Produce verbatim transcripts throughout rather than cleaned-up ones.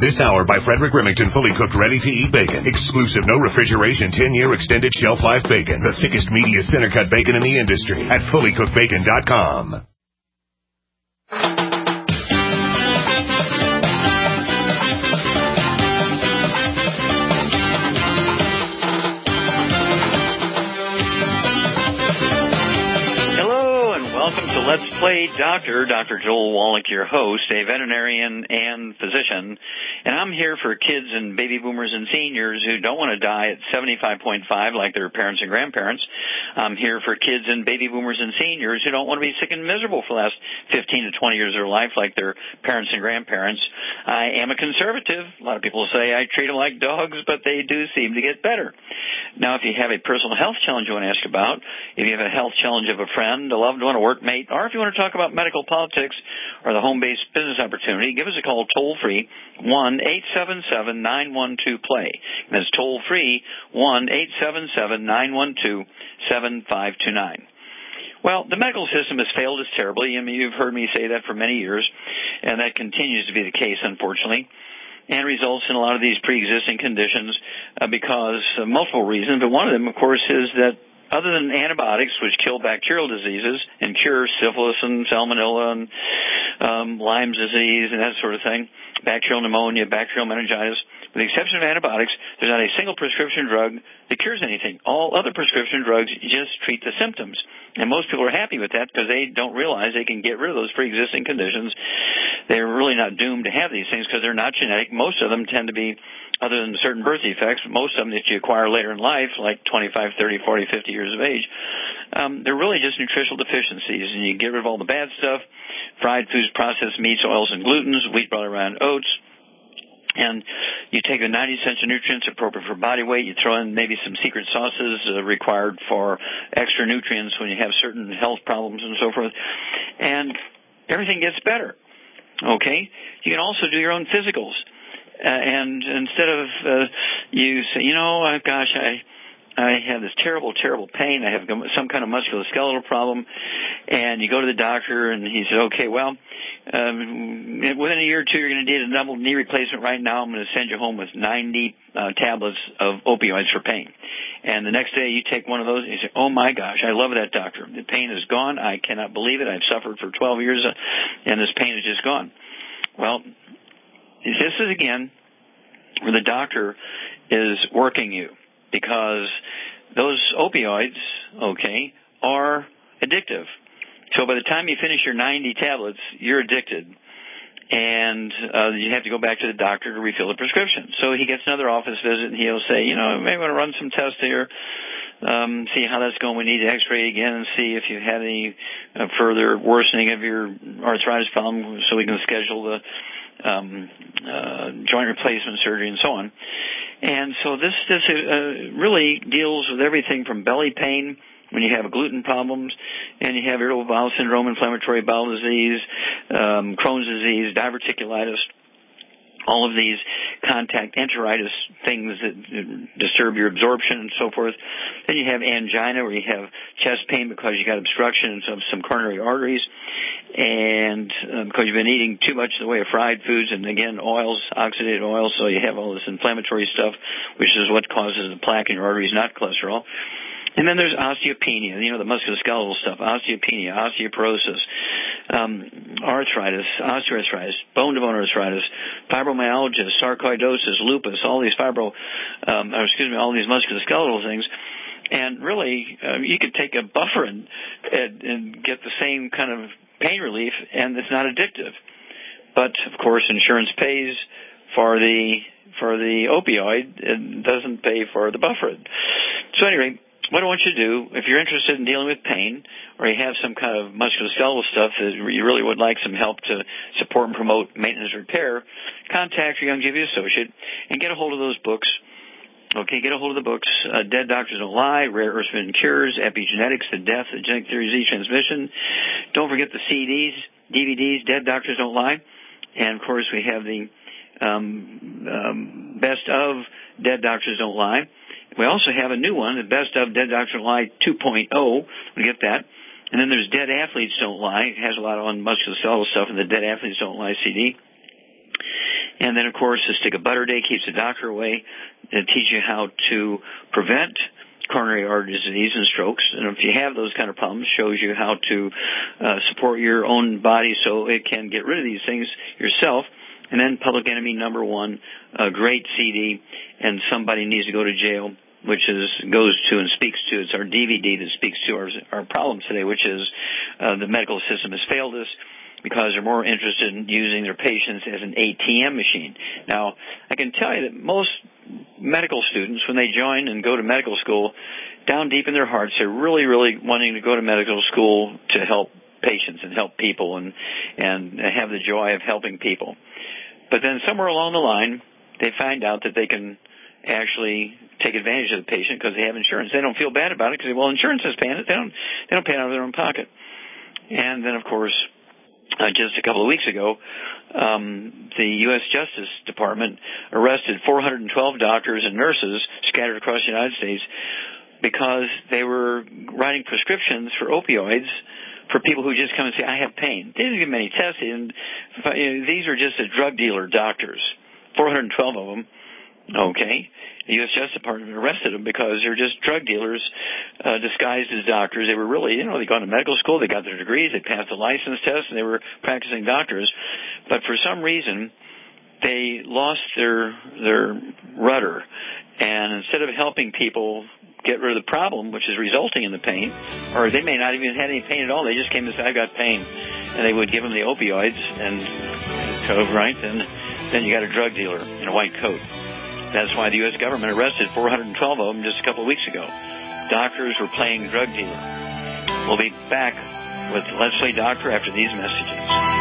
This hour by Frederick Remington, fully cooked, ready-to-eat bacon. Exclusive, no refrigeration, ten-year extended shelf life bacon. The thickest, meatiest, center-cut bacon in the industry at fully cooked bacon dot com. Welcome to Let's Play Doctor. Doctor Joel Wallach, your host, a veterinarian and physician. And I'm here for kids and baby boomers and seniors who don't want to die at seventy-five point five like their parents and grandparents. I'm here for kids and baby boomers and seniors who don't want to be sick and miserable for the last fifteen to twenty years of their life like their parents and grandparents. I am a conservative. A lot of people say I treat them like dogs, but they do seem to get better. Now, if you have a personal health challenge you want to ask about, if you have a health challenge of a friend, a loved one, a workmate, or if you want to talk about medical politics or the home-based business opportunity, give us a call toll-free, one eight seven seven, nine one two, play. That's toll-free, one eight seven seven, nine one two, seven five two nine. Well, the medical system has failed us terribly. I mean, you've heard me say that for many years, and that continues to be the case, unfortunately, and results in a lot of these pre-existing conditions uh, because of multiple reasons. But one of them, of course, is that other than antibiotics, which kill bacterial diseases and cure syphilis and salmonella and um, Lyme's disease and that sort of thing, bacterial pneumonia, bacterial meningitis, with the exception of antibiotics, there's not a single prescription drug that cures anything. All other prescription drugs just treat the symptoms. And most people are happy with that because they don't realize they can get rid of those pre-existing conditions. They're really not doomed to have these things because they're not genetic. Most of them tend to be, other than certain birth defects, most of them that you acquire later in life, like twenty-five, thirty, forty, fifty years of age, um, they're really just nutritional deficiencies. And you get rid of all the bad stuff, fried foods, processed meats, oils, and glutens, wheat, barley, rye, and oats. And you take the ninety essential nutrients appropriate for body weight. You throw in maybe some secret sauces uh, required for extra nutrients when you have certain health problems and so forth. And everything gets better. Okay? You can also do your own physicals. Uh, and instead of uh, you say, you know, uh, gosh, I... I have this terrible, terrible pain. I have some kind of musculoskeletal problem. And you go to the doctor, and he said, okay, well, um, within a year or two, you're going to need a double knee replacement right now. I'm going to send you home with ninety uh, tablets of opioids for pain. And the next day, you take one of those, and you say, oh, my gosh, I love that, doctor. The pain is gone. I cannot believe it. I've suffered for twelve years, uh, and this pain is just gone. Well, this is, again, where the doctor is working you. Because those opioids, okay, are addictive. So by the time you finish your ninety tablets, you're addicted. And uh, you have to go back to the doctor to refill the prescription. So he gets another office visit, and he'll say, you know, maybe want to run some tests here, um, see how that's going. We need to x-ray again and see if you had any uh, further worsening of your arthritis problem so we can schedule the um, uh, joint replacement surgery and so on. And so this, this uh, really deals with everything from belly pain when you have gluten problems, and you have irritable bowel syndrome, inflammatory bowel disease, um, Crohn's disease, diverticulitis, all of these contact enteritis things that disturb your absorption and so forth. Then you have angina, where you have chest pain because you got obstruction of some coronary arteries, and uh, because you've been eating too much in the way of fried foods, and again, oils, oxidated oils, so you have all this inflammatory stuff, which is what causes the plaque in your arteries, not cholesterol. And then there's osteopenia, you know, the musculoskeletal stuff, osteopenia, osteoporosis, um, arthritis, osteoarthritis, bone-to-bone arthritis, fibromyalgia, sarcoidosis, lupus, all these fibro, um, or excuse me, all these musculoskeletal things. And really, uh, you could take a Bufferin and, and get the same kind of pain relief, and it's not addictive. But, of course, insurance pays for the for the opioid. It doesn't pay for the Bufferin. So anyway, what I want you to do, if you're interested in dealing with pain, or you have some kind of musculoskeletal stuff that you really would like some help to support and promote maintenance and repair, contact your Youngevity associate and get a hold of those books. Okay, get a hold of the books, uh, Dead Doctors Don't Lie, Rare Earths and Cures, Epigenetics, The Death, The Genetic Theory of Disease Transmission. Don't forget the C Ds, D V Ds, Dead Doctors Don't Lie. And, of course, we have the um, um, Best of Dead Doctors Don't Lie. We also have a new one, the Best of Dead Doctors Don't Lie two point oh. We get that. And then there's Dead Athletes Don't Lie. It has a lot of musculoskeletal stuff in the Dead Athletes Don't Lie C D. And then, of course, the Stick of Butter Day keeps the doctor away. It teaches you how to prevent coronary artery disease and strokes. And if you have those kind of problems, shows you how to uh, support your own body so it can get rid of these things yourself. And then Public Enemy Number One, a great C D, and Somebody Needs to Go to Jail, which is goes to and speaks to, it's our D V D that speaks to our, our problems today, which is uh, the medical system has failed us because they're more interested in using their patients as an A T M machine. Now, I can tell you that most medical students, when they join and go to medical school, down deep in their hearts, they're really, really wanting to go to medical school to help patients and help people and, and have the joy of helping people. But then somewhere along the line, they find out that they can actually take advantage of the patient because they have insurance. They don't feel bad about it because, well, insurance is paying it. They don't, they don't pay it out of their own pocket. And then, of course, uh, just a couple of weeks ago, um, the U S Justice Department arrested four hundred twelve doctors and nurses scattered across the United States because they were writing prescriptions for opioids for people who just come and say, I have pain. They didn't give them any tests. And you know, these are just the drug dealer doctors, four hundred twelve of them. Okay. The U S Justice Department arrested them because they're just drug dealers uh, disguised as doctors. They were really, you know, they gone to medical school, they got their degrees, they passed the license test, and they were practicing doctors. But for some reason, they lost their their rudder. And instead of helping people get rid of the problem, which is resulting in the pain, or they may not even have any pain at all, they just came to say, I've got pain. And they would give them the opioids, and so, right, then, then you got a drug dealer in a white coat. That's why the U S government arrested four hundred twelve of them just a couple of weeks ago. Doctors were playing drug dealer. We'll be back with Let's Play Doctor after these messages.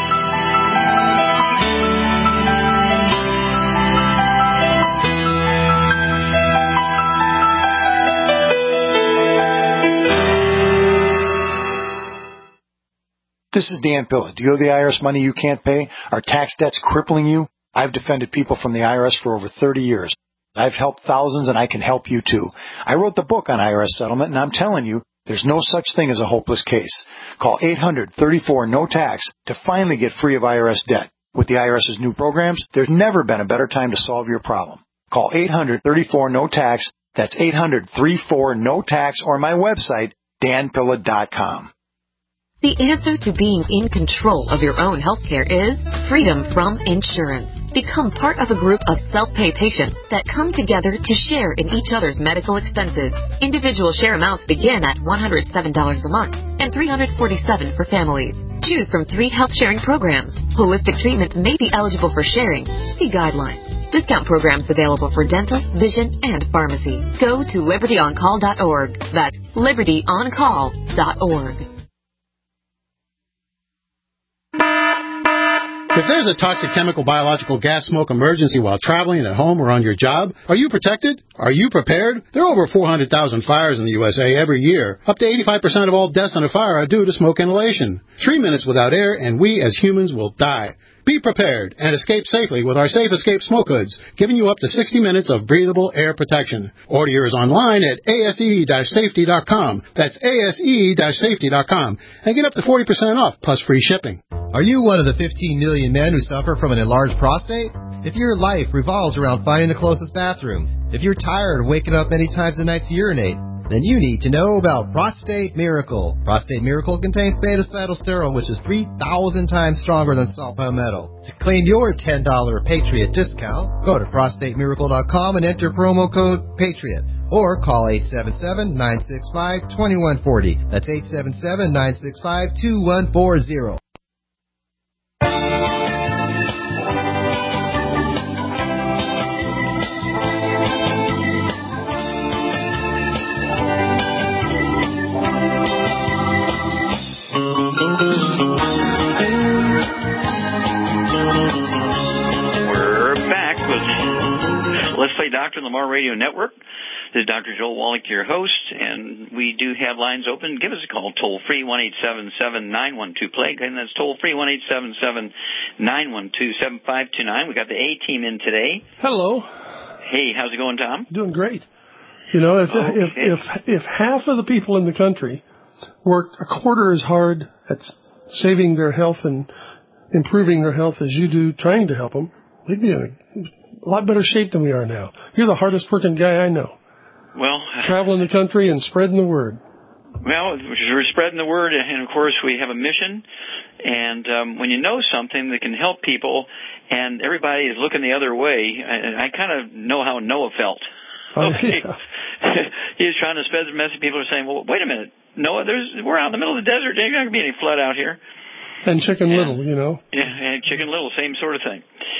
This is Dan Pilla. Do you owe the I R S money you can't pay? Are tax debts crippling you? I've defended people from the I R S for over thirty years. I've helped thousands, and I can help you too. I wrote the book on I R S settlement, and I'm telling you, there's no such thing as a hopeless case. Call eight hundred thirty-four no tax to finally get free of I R S debt. With the IRS's new programs, there's never been a better time to solve your problem. Call eight hundred thirty-four no tax. That's eight hundred thirty-four no tax, or my website, dan pilla dot com. The answer to being in control of your own health care is freedom from insurance. Become part of a group of self-pay patients that come together to share in each other's medical expenses. Individual share amounts begin at one hundred seven dollars a month and three hundred forty-seven dollars for families. Choose from three health sharing programs. Holistic treatments may be eligible for sharing. See guidelines. Discount programs available for dental, vision, and pharmacy. Go to liberty on call dot org. That's liberty on call dot org. If there's a toxic chemical, biological, gas, smoke emergency while traveling at home or on your job, are you protected? Are you prepared? There are over four hundred thousand fires in the U S A every year. Up to eighty-five percent of all deaths in a fire are due to smoke inhalation. Three minutes without air, and we as humans will die. Be prepared and escape safely with our Safe Escape Smoke Hoods, giving you up to sixty minutes of breathable air protection. Order yours online at A S E safety dot com. That's A S E safety dot com. And get up to forty percent off, plus free shipping. Are you one of the fifteen million men who suffer from an enlarged prostate? If your life revolves around finding the closest bathroom, if you're tired of waking up many times a night to urinate, then you need to know about Prostate Miracle. Prostate Miracle contains beta-cetylsterol, which is three thousand times stronger than salt palmetto. To claim your ten dollars Patriot discount, go to prostate miracle dot com and enter promo code PATRIOT. Or call eight seven seven, nine six five, two one four zero. That's eight seven seven, nine six five, two one four zero. We're back with Let's Play Doctor on the More Radio Network. This is Doctor Joel Wallach, your host, and we do have lines open. Give us a call, toll-free, one eight seven seven, nine one two, plague, and that's toll-free, one eight seven seven, nine one two, seven five two nine. We got the A-team in today. Hello. Hey, how's it going, Tom? Doing great. You know, if, okay. if if if half of the people in the country work a quarter as hard at saving their health and improving their health as you do trying to help them, we'd be in a lot better shape than we are now. You're the hardest working guy I know. Well, traveling the country and spreading the word. Well, we're spreading the word, and of course we have a mission. And um, when you know something that can help people, and everybody is looking the other way, I, I kind of know how Noah felt. Oh, okay, yeah. He was trying to spread the message. People are saying, "Well, wait a minute, Noah, there's we're out in the middle of the desert. There's not going to be any flood out here." And Chicken and, Little, you know. Yeah, and Chicken Little, same sort of thing.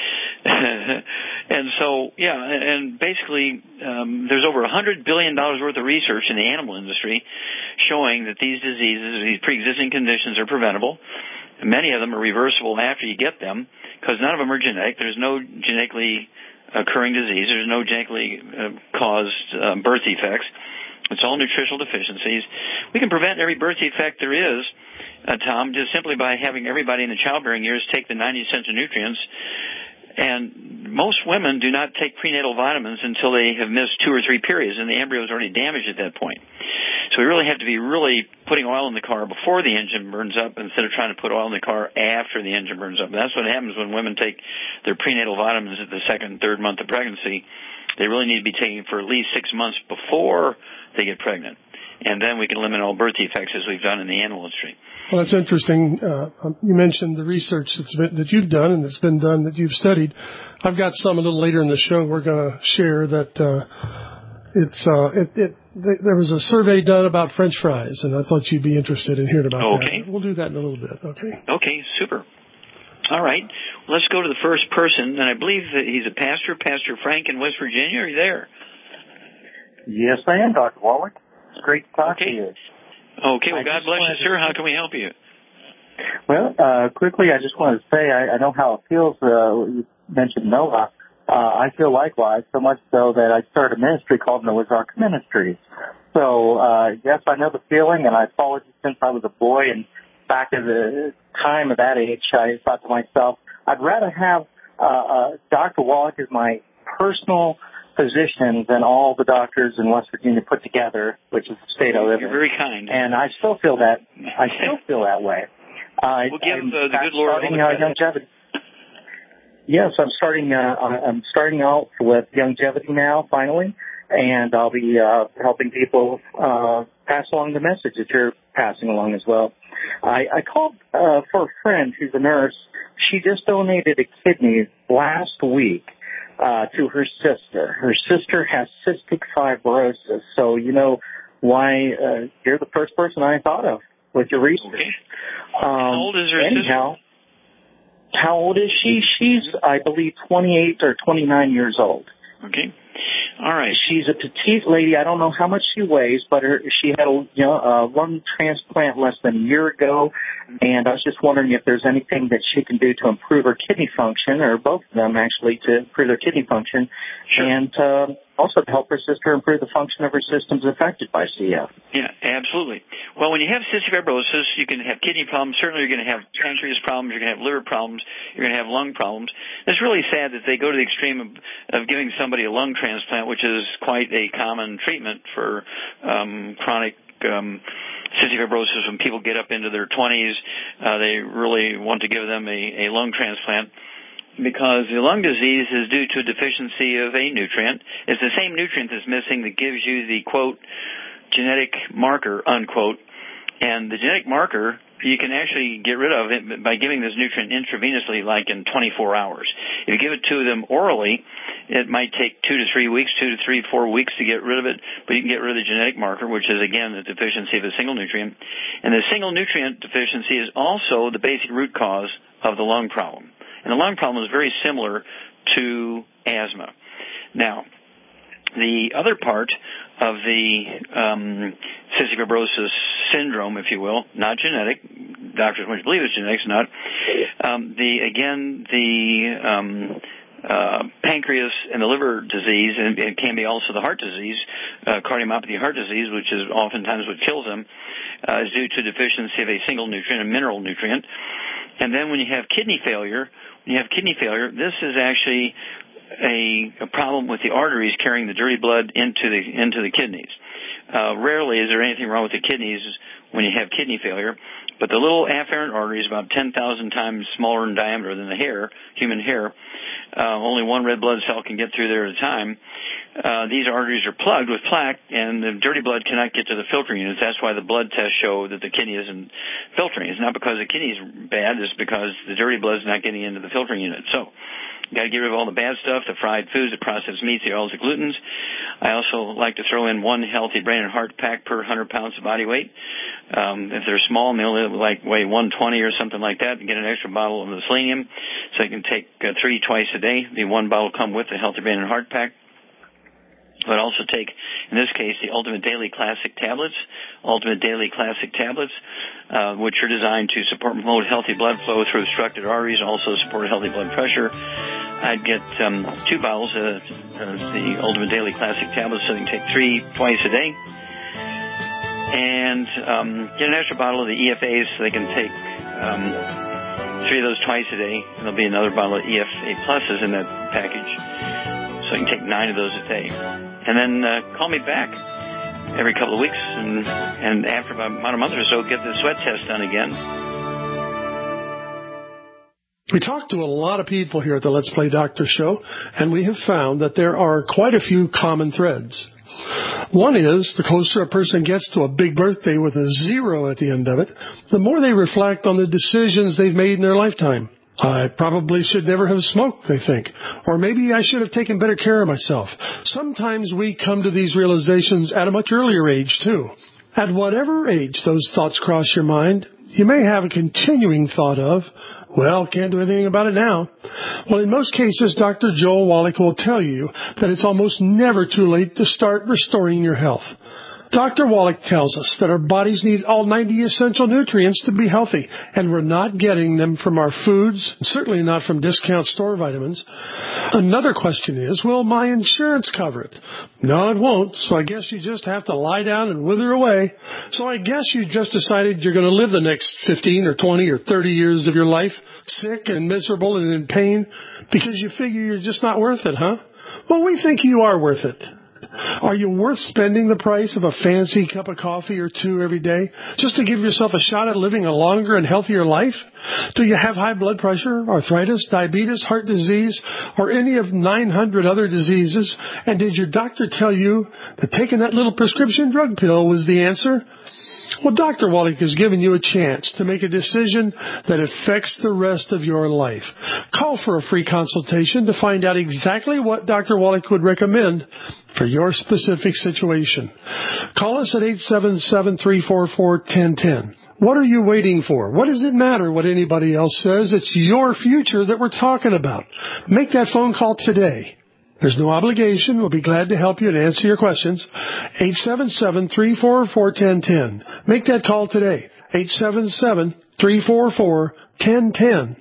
And so, yeah, and basically, um, there's over one hundred billion dollars worth of research in the animal industry showing that these diseases, these pre-existing conditions are preventable. Many of them are reversible after you get them because none of them are genetic. There's no genetically occurring disease. There's no genetically uh, caused uh, birth defects. It's all nutritional deficiencies. We can prevent every birth defect there is, uh, Tom, just simply by having everybody in the childbearing years take the ninety essential nutrients. And most women do not take prenatal vitamins until they have missed two or three periods, and the embryo is already damaged at that point. So we really have to be really putting oil in the car before the engine burns up instead of trying to put oil in the car after the engine burns up. And that's what happens when women take their prenatal vitamins at the second and third month of pregnancy. They really need to be taking for at least six months before they get pregnant. And then we can limit all birth defects as we've done in the animal industry. Well, that's interesting. Uh, you mentioned the research that's been, that you've done and that's been done that you've studied. I've got some a little later in the show we're going to share that uh, it's uh, it, it there was a survey done about French fries, and I thought you'd be interested in hearing about okay. that. We'll do that in a little bit. Okay. Okay, super. All right. Let's go to the first person, and I believe that he's a pastor, Pastor Frank in West Virginia. Are you there? Yes, I am, Doctor Wallach. It's great to talk okay. to you. Okay, well, God bless you, sir. How can we help you? Well, uh, quickly, I just wanted to say I, I know how it feels. Uh, you mentioned Noah. Uh, I feel likewise, so much so that I started a ministry called Noah's Ark Ministries. So, uh, yes, I know the feeling, and I followed you since I was a boy. And back at the time of that age, I thought to myself, I'd rather have uh, uh, Doctor Wallach as my personal physician than all the doctors in West Virginia put together, which is the state I live in. You're very kind. And I still feel that. I still feel that way. Uh, we'll give I'm uh, the good Lord starting uh, longevity. Yes, I'm starting. Uh, I'm starting out with longevity now, finally, and I'll be uh, helping people uh, pass along the message that you're passing along as well. I, I called uh, for a friend who's a nurse. She just donated a kidney last week uh, to her sister. Her sister has cystic fibrosis, so you know why uh, you're the first person I thought of with your research. Okay. Um, How old is her anyhow, sister? How old is she? She's, I believe, twenty-eight or twenty-nine years old. Okay. All right. She's a petite lady. I don't know how much she weighs, but her, she had a, you know, a lung transplant less than a year ago, and I was just wondering if there's anything that she can do to improve her kidney function, or both of them actually, to improve their kidney function, sure. and uh, also to help her sister improve the function of her systems affected by C F. Yeah, absolutely. Well, when you have cystic fibrosis, you can have kidney problems. Certainly you're going to have pancreas problems. You're going to have liver problems. You're going to have lung problems. It's really sad that they go to the extreme of, of giving somebody a lung transplant, which is quite a common treatment for um, chronic um, cystic fibrosis. When people get up into their twenties, uh, they really want to give them a, a lung transplant, because the lung disease is due to a deficiency of a nutrient. It's the same nutrient that's missing that gives you the, quote, genetic marker, unquote. And the genetic marker, you can actually get rid of it by giving this nutrient intravenously, like in twenty-four hours. If you give it to them orally, it might take two to three weeks, two to three, four weeks to get rid of it, but you can get rid of the genetic marker, which is, again, the deficiency of a single nutrient. And the single nutrient deficiency is also the basic root cause of the lung problem. And the lung problem is very similar to asthma. Now, the other part of the um, cystic fibrosis syndrome, if you will, not genetic, doctors much believe it's genetics, not, um, the, again, the um, uh, pancreas and the liver disease, and it can be also the heart disease, uh, cardiomyopathy heart disease, which is oftentimes what kills them, uh, is due to deficiency of a single nutrient, a mineral nutrient. And then when you have kidney failure, when you have kidney failure, this is actually a, a problem with the arteries carrying the dirty blood into the into the kidneys. Uh, rarely is there anything wrong with the kidneys when you have kidney failure, but the little afferent arteries, about ten thousand times smaller in diameter than the hair, human hair, Uh, only one red blood cell can get through there at a time. Uh, these arteries are plugged with plaque, and the dirty blood cannot get to the filtering units. That's why the blood tests show that the kidney isn't filtering. It's not because the kidney is bad. It's because the dirty blood is not getting into the filtering unit. So you got to get rid of all the bad stuff, the fried foods, the processed meats, the oils, the glutens. I also like to throw in one healthy brain and heart pack per one hundred pounds of body weight. Um, if they're small and they only like weigh one twenty or something like that, and get an extra bottle of the selenium, so you can take uh, three twice a day. The one bottle come with the healthy brain and heart pack. But also take, in this case, the Ultimate Daily Classic tablets, Ultimate Daily Classic tablets, uh, which are designed to support and promote healthy blood flow through obstructed arteries, also support healthy blood pressure. I'd get um, two bottles of uh, the Ultimate Daily Classic tablets, so you can take three twice a day. And um, get an extra bottle of the E F As, so they can take um, three of those twice a day, and there'll be another bottle of E F A pluses in that package. So you can take nine of those a day. And then uh, call me back every couple of weeks, and, and after about a month or so, get the sweat test done again. We talked to a lot of people here at the Let's Play Doctor show, and we have found that there are quite a few common threads. One is, the closer a person gets to a big birthday with a zero at the end of it, the more they reflect on the decisions they've made in their lifetime. I probably should never have smoked, they think. Or maybe I should have taken better care of myself. Sometimes we come to these realizations at a much earlier age, too. At whatever age those thoughts cross your mind, you may have a continuing thought of, well, can't do anything about it now. Well, in most cases, Doctor Joel Wallach will tell you that it's almost never too late to start restoring your health. Doctor Wallach tells us that our bodies need all ninety essential nutrients to be healthy, and we're not getting them from our foods, certainly not from discount store vitamins. Another question is, will my insurance cover it? No, it won't, so I guess you just have to lie down and wither away. So I guess you just decided you're going to live the next fifteen or twenty or thirty years of your life sick and miserable and in pain because you figure you're just not worth it, huh? Well, we think you are worth it. Are you worth spending the price of a fancy cup of coffee or two every day just to give yourself a shot at living a longer and healthier life? Do you have high blood pressure, arthritis, diabetes, heart disease, or any of nine hundred other diseases? And did your doctor tell you that taking that little prescription drug pill was the answer? Well, Doctor Wallach has given you a chance to make a decision that affects the rest of your life. Call for a free consultation to find out exactly what Doctor Wallach would recommend for your specific situation. Call us at eight seven seven, three four four, one zero one zero. What are you waiting for? What does it matter what anybody else says? It's your future that we're talking about. Make that phone call today. There's no obligation. We'll be glad to help you and answer your questions. eight seven seven, three four four, one zero one zero. Make that call today. eight seven seven, three four four, one zero one zero.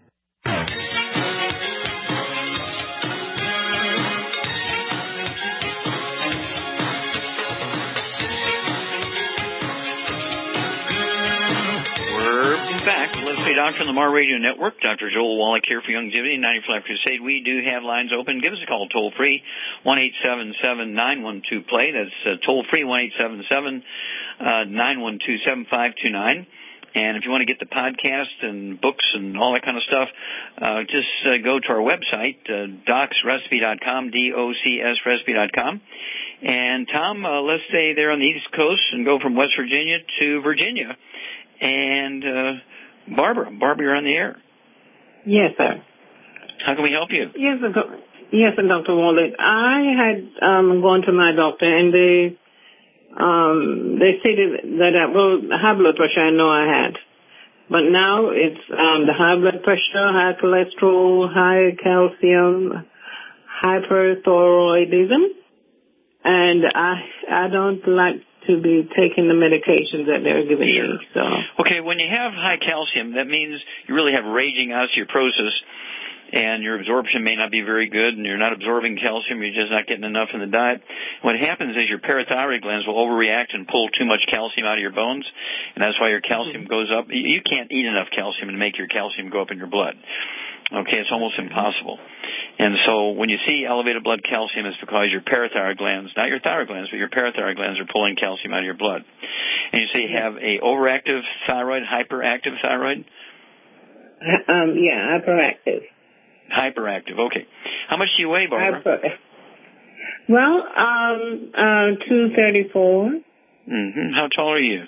Doctor on the Mar Radio Network. Doctor Joel Wallach here for Youngevity, ninety-five Crusade. We do have lines open. Give us a call toll-free, one eight seven seven, nine one two, play. That's uh, toll-free, one eight seven seven, nine one two, seven five two nine. And if you want to get the podcast and books and all that kind of stuff, uh, just uh, go to our website, uh, docs recipe dot com, D O C S recipe dot com. And, Tom, uh, let's stay there on the East Coast and go from West Virginia to Virginia. And... Uh, Barbara, Barbara, you're on the air. Yes, sir. How can we help you? Yes, yes, Doctor Wallach. I had um, gone to my doctor, and they um, they stated that I, well, high blood pressure I know I had, but now it's um, the high blood pressure, high cholesterol, high calcium, hyperthyroidism, and I I don't like to be taking the medications that they're giving sure. me. So. Okay, when you have high calcium, that means you really have raging osteoporosis, and your absorption may not be very good, and you're not absorbing calcium, you're just not getting enough in the diet. What happens is your parathyroid glands will overreact and pull too much calcium out of your bones, and that's why your calcium goes up. You can't eat enough calcium to make your calcium go up in your blood. Okay, it's almost impossible. And so when you see elevated blood calcium, it's because your parathyroid glands, not your thyroid glands, but your parathyroid glands are pulling calcium out of your blood. And you say you have a overactive thyroid, hyperactive thyroid? Um, yeah, hyperactive. Hyperactive. Okay. How much do you weigh, Barbara? Hyper. Well, um, uh, two thirty-four. Mm-hmm. How tall are you?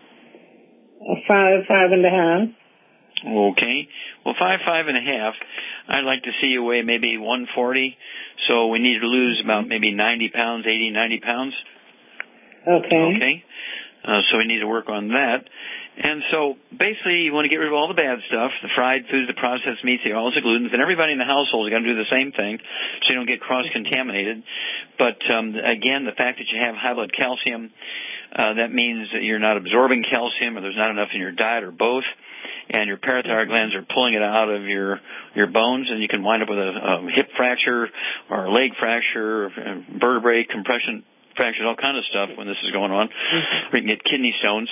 Five, five and a half. Okay. Well, five, five and a half. I'd like to see you weigh maybe one forty. So we need to lose about maybe ninety pounds, eighty, ninety pounds. Okay. Okay. Uh, so we need to work on that. And so basically you want to get rid of all the bad stuff, the fried foods, the processed meats, the oils, the glutens, and everybody in the household is going to do the same thing so you don't get cross-contaminated. But um, again, the fact that you have high blood calcium, uh, that means that you're not absorbing calcium or there's not enough in your diet or both. And your parathyroid glands are pulling it out of your your bones, and you can wind up with a, a hip fracture or a leg fracture, or vertebrae compression fractures, all kind of stuff when this is going on. Mm-hmm. Or you can get kidney stones.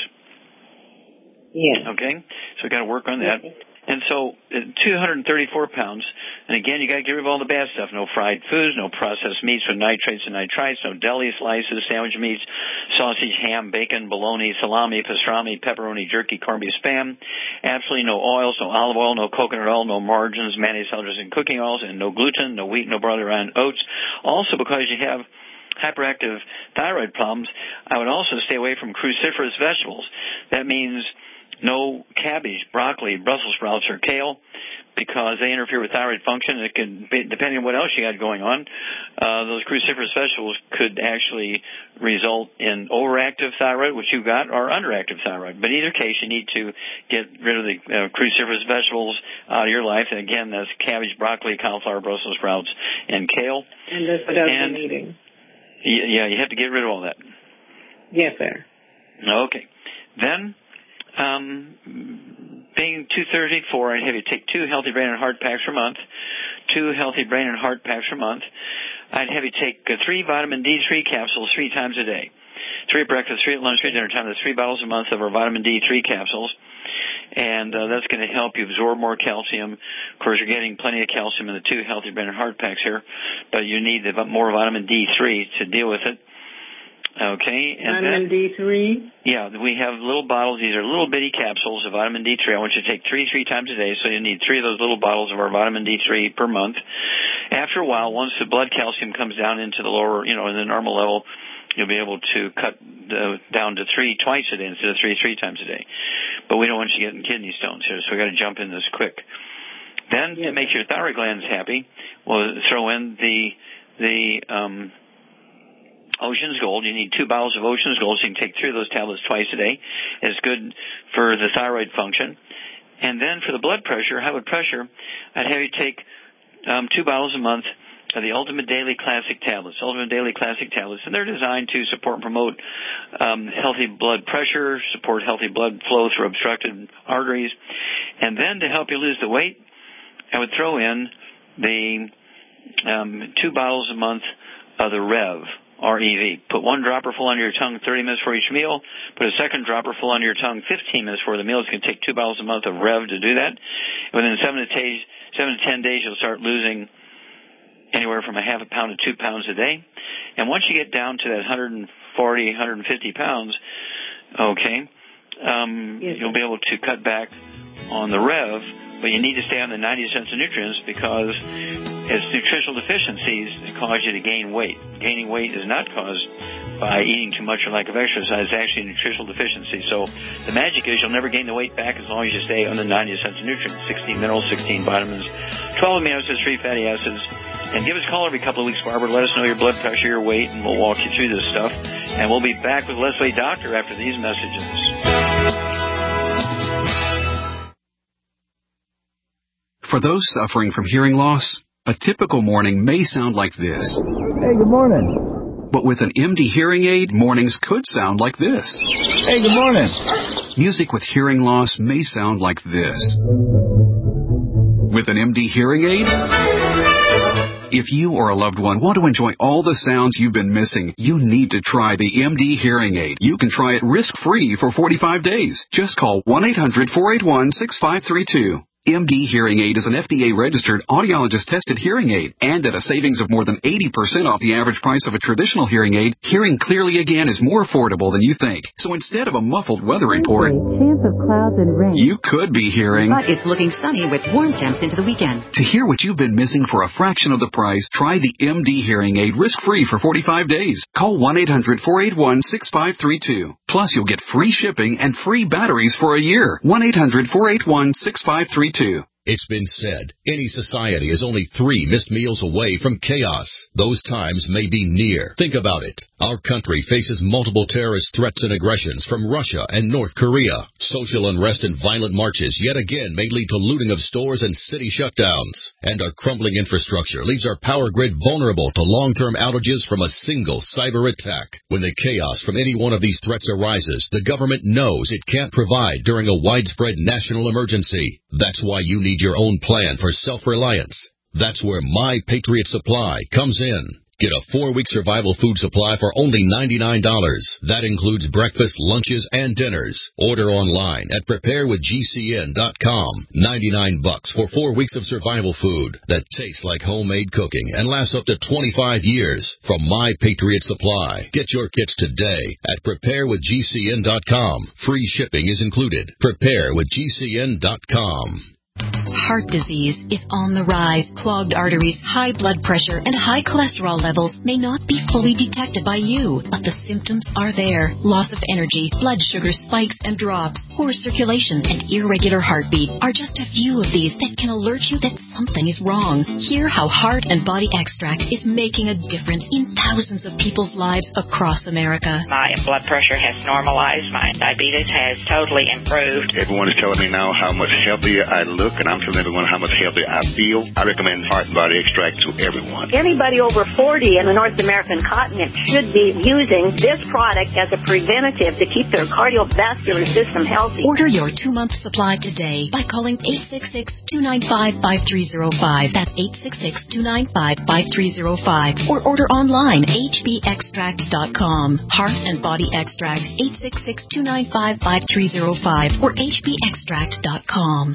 Yeah. Okay? So we've got to work on that. Okay. And so uh, two hundred thirty-four pounds. And again, you got to get rid of all the bad stuff. No fried foods, no processed meats with nitrates and nitrites, no deli slices, sandwich meats, sausage, ham, bacon, bologna, salami, pastrami, pepperoni, jerky, corned beef, spam. Absolutely no oils, no olive oil, no coconut oil, no margarines, mayonnaise, cellulose, and cooking oils, and no gluten, no wheat, no barley, rye, and oats. Also, because you have hyperactive thyroid problems, I would also stay away from cruciferous vegetables. That means no cabbage, broccoli, Brussels sprouts, or kale, because they interfere with thyroid function. It can, depending on what else you got going on, uh, those cruciferous vegetables could actually result in overactive thyroid, which you got, or underactive thyroid. But in either case, you need to get rid of the uh, cruciferous vegetables out of your life. And again, that's cabbage, broccoli, cauliflower, Brussels sprouts, and kale. And that's what I've been eating. Yeah, you have to get rid of all that. Yes, sir. Okay. Then, Um, being two thirty-four, I'd have you take two healthy brain and heart packs per month, two healthy brain and heart packs per month. I'd have you take uh, three vitamin D three capsules three times a day. Three at breakfast, three at lunch, three at dinner time. That's three bottles a month of our vitamin D three capsules. And uh, that's going to help you absorb more calcium. Of course, you're getting plenty of calcium in the two healthy brain and heart packs here, but you need the, more vitamin D three to deal with it. Okay. And vitamin then, D three? Yeah, we have little bottles. These are little bitty capsules of vitamin D three. I want you to take three, three times a day, so you need three of those little bottles of our vitamin D three per month. After a while, once the blood calcium comes down into the lower, you know, in the normal level, you'll be able to cut uh, down to three twice a day instead of three, three times a day. But we don't want you getting kidney stones here, so we got to jump in this quick. Then, yeah. to make your thyroid glands happy, we'll throw in the the um, Ocean's Gold. You need two bottles of Ocean's Gold, so you can take three of those tablets twice a day. It's good for the thyroid function. And then for the blood pressure, high blood pressure, I'd have you take um, two bottles a month of the Ultimate Daily Classic tablets. Ultimate Daily Classic tablets, and they're designed to support and promote um, healthy blood pressure, support healthy blood flow through obstructed arteries. And then to help you lose the weight, I would throw in the um, two bottles a month of the Rev, R E V. Put one dropper full under your tongue thirty minutes for each meal. Put a second dropper full under your tongue fifteen minutes for the meal. It's going to take two bottles a month of Rev to do that. Within seven to, t- seven to ten days, you'll start losing anywhere from a half a pound to two pounds a day. And once you get down to that one forty, one fifty pounds, okay, um, yes. you'll be able to cut back on the Rev, but you need to stay on the ninety essential nutrients because it's nutritional deficiencies that cause you to gain weight. Gaining weight is not caused by eating too much or lack of exercise. It's actually a nutritional deficiency. So the magic is you'll never gain the weight back as long as you stay on the ninety essential nutrients, sixteen minerals, sixteen vitamins, twelve amino acids, three fatty acids. And give us a call every couple of weeks, Barbara. Let us know your blood pressure, your weight, and we'll walk you through this stuff. And we'll be back with Leslie Doctor after these messages. For those suffering from hearing loss, a typical morning may sound like this. Hey, good morning. But with an M D hearing aid, mornings could sound like this. Hey, good morning. Music with hearing loss may sound like this. With an M D hearing aid, if you or a loved one want to enjoy all the sounds you've been missing, you need to try the M D Hearing Aid. You can try it risk-free for forty-five days. Just call one eight hundred, four eight one, six five three two. M D Hearing Aid is an F D A-registered, audiologist-tested hearing aid, and at a savings of more than eighty percent off the average price of a traditional hearing aid, hearing clearly again is more affordable than you think. So instead of a muffled weather report, Chance of clouds and rain. you could be hearing. But it's looking sunny with warm temps into the weekend. To hear what you've been missing for a fraction of the price, try the M D Hearing Aid risk-free for forty-five days. Call one eight hundred four eight one six five three two. Plus, you'll get free shipping and free batteries for a year. one eight hundred four eight one six five three two. It's been said, any society is only three missed meals away from chaos. Those times may be near. Think about it. Our country faces multiple terrorist threats and aggressions from Russia and North Korea. Social unrest and violent marches yet again may lead to looting of stores and city shutdowns. And our crumbling infrastructure leaves our power grid vulnerable to long-term outages from a single cyber attack. When the chaos from any one of these threats arises, the government knows it can't provide during a widespread national emergency. That's why you need your own plan for self-reliance. That's where My Patriot Supply comes in. Get a four-week survival food supply for only ninety-nine dollars. That includes breakfast, lunches, and dinners. Order online at prepare with G C N dot com. ninety-nine bucks for four weeks of survival food that tastes like homemade cooking and lasts up to twenty-five years from My Patriot Supply. Get your kits today at prepare with G C N dot com. Free shipping is included. prepare with G C N dot com. Heart disease is on the rise. Clogged arteries, high blood pressure, and high cholesterol levels may not be fully detected by you, but the symptoms are there. Loss of energy, blood sugar spikes and drops, poor circulation, and irregular heartbeat are just a few of these that can alert you that something is wrong. Hear how Heart and Body Extract is making a difference in thousands of people's lives across America. My blood pressure has normalized. My diabetes has totally improved. Everyone is telling me now how much healthier I look, and I'm telling everyone how much healthier I feel. I recommend Heart and Body Extract to everyone. Anybody over forty in the North American continent should be using this product as a preventative to keep their cardiovascular system healthy. Order your two-month supply today by calling eight six six, two nine five, five three zero five. That's eight six six, two nine five, five three zero five. Or order online, H B extract dot com. Heart and Body Extract, eight six six, two nine five, five three zero five or H B extract dot com.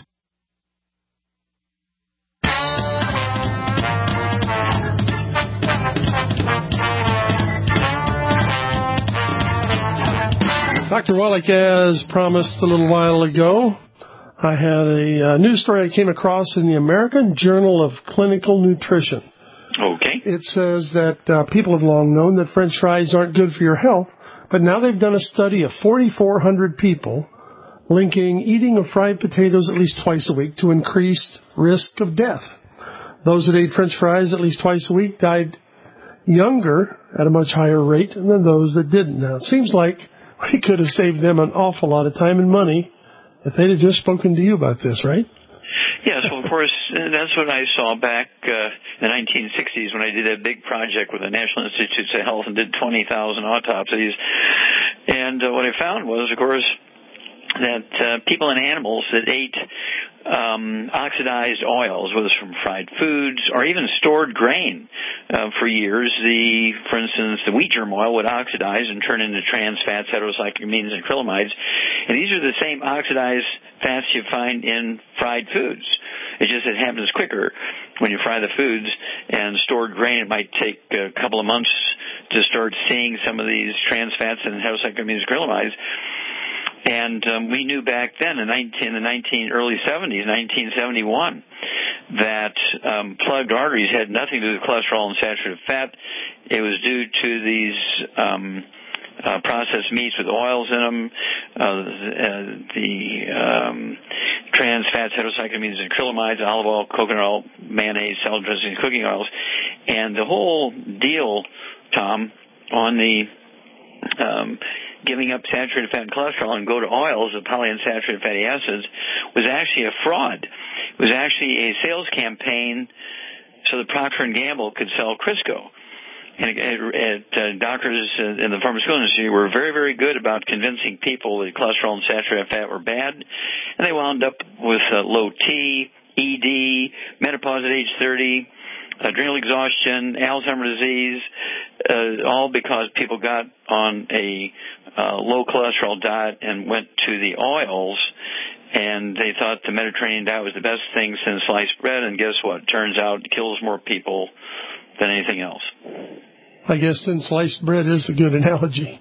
Doctor Wallach, as promised a little while ago, I had a uh, news story I came across in the American Journal of Clinical Nutrition. Okay. It says that uh, people have long known that French fries aren't good for your health, but now they've done a study of forty-four hundred people linking eating of fried potatoes at least twice a week to increased risk of death. Those that ate French fries at least twice a week died younger at a much higher rate than those that didn't. Now, it seems like we could have saved them an awful lot of time and money if they'd have just spoken to you about this, right? Yes, well, of course, that's what I saw back uh, in the nineteen sixties when I did a big project with the National Institutes of Health and did twenty thousand autopsies. And uh, what I found was, of course, that uh, people and animals that ate um, oxidized oils, whether it's from fried foods or even stored grain uh, for years, the, for instance, the wheat germ oil would oxidize and turn into trans fats, heterocyclamines, and acrylamides. And these are the same oxidized fats you find in fried foods. It just it happens quicker when you fry the foods. And stored grain, it might take a couple of months to start seeing some of these trans fats and heterocyclamines, acrylamides. And um, we knew back then, in, nineteen, in the nineteen, early seventies, nineteen seventy-one, that um, plugged arteries had nothing to do with cholesterol and saturated fat. It was due to these um, uh, processed meats with oils in them, uh, uh, the um, trans fats, heterocyclamines, and acrylamides, olive oil, coconut oil, mayonnaise, salad dressing, cooking oils. And the whole deal, Tom, on the um, giving up saturated fat and cholesterol and go to oils of polyunsaturated fatty acids was actually a fraud. It was actually a sales campaign so that Procter and Gamble could sell Crisco. And it, it, uh, doctors in the pharmaceutical industry were very, very good about convincing people that cholesterol and saturated fat were bad. And they wound up with uh, low T, E D, menopause at age thirty, adrenal exhaustion, Alzheimer's disease, uh, all because people got on a uh, low cholesterol diet and went to the oils and they thought the Mediterranean diet was the best thing since sliced bread, and guess what? Turns out it kills more people than anything else. I guess then sliced bread is a good analogy.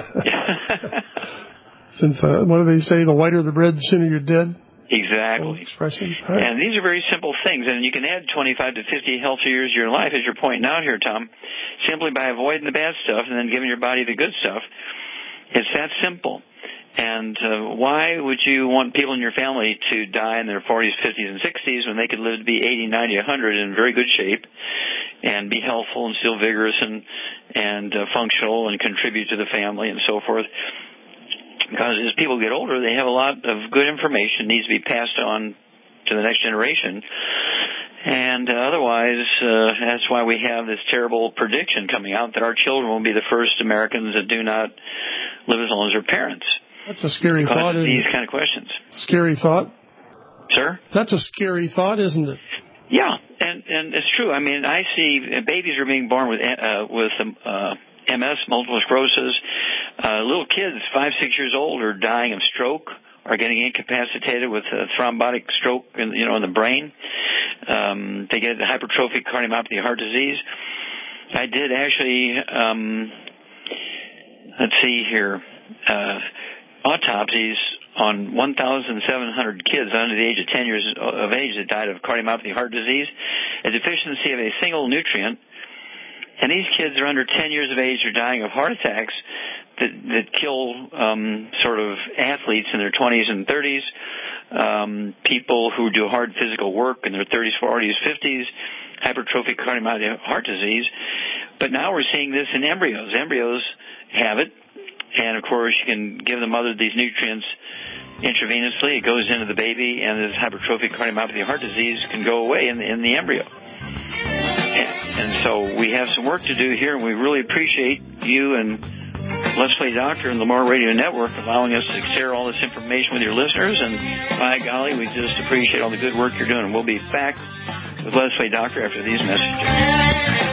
Since, uh, what do they say, the whiter the bread, the sooner you're dead? Exactly. Expression. Right. And these are very simple things, and you can add twenty-five to fifty healthy years of your life, as you're pointing out here, Tom, simply by avoiding the bad stuff and then giving your body the good stuff. It's that simple. And uh, why would you want people in your family to die in their forties, fifties, and sixties when they could live to be eighty, ninety, one hundred in very good shape and be healthful and still vigorous and, and uh, functional and contribute to the family and so forth? Because as people get older, they have a lot of good information that needs to be passed on to the next generation. And uh, otherwise, uh, that's why we have this terrible prediction coming out that our children will be the first Americans that do not live as long as their parents. That's a scary because thought, of isn't these it? kind of questions. Scary thought? Sir? That's a scary thought, isn't it? Yeah, and, and it's true. I mean, I see babies are being born with uh, with uh, M S, multiple sclerosis. Uh, little kids, five, six years old, are dying of stroke, are getting incapacitated with a thrombotic stroke, in, you know, in the brain. Um, they get hypertrophic cardiomyopathy, heart disease. I did actually, um, let's see here, uh, autopsies on one thousand seven hundred kids under the age of ten years of age that died of cardiomyopathy, heart disease, a deficiency of a single nutrient. And these kids are under ten years of age, are dying of heart attacks that, that kill um, sort of athletes in their twenties and thirties, um, people who do hard physical work in their thirties, forties, fifties, hypertrophic cardiomyopathy, heart disease. But now we're seeing this in embryos. Embryos have it, and of course you can give the mother these nutrients intravenously. It goes into the baby, and this hypertrophic cardiomyopathy, heart disease can go away in the, in the embryo. And so we have some work to do here, and we really appreciate you and Let's Play Doctor and Lamar Radio Network allowing us to share all this information with your listeners. And by golly, we just appreciate all the good work you're doing. And we'll be back with Let's Play Doctor after these messages.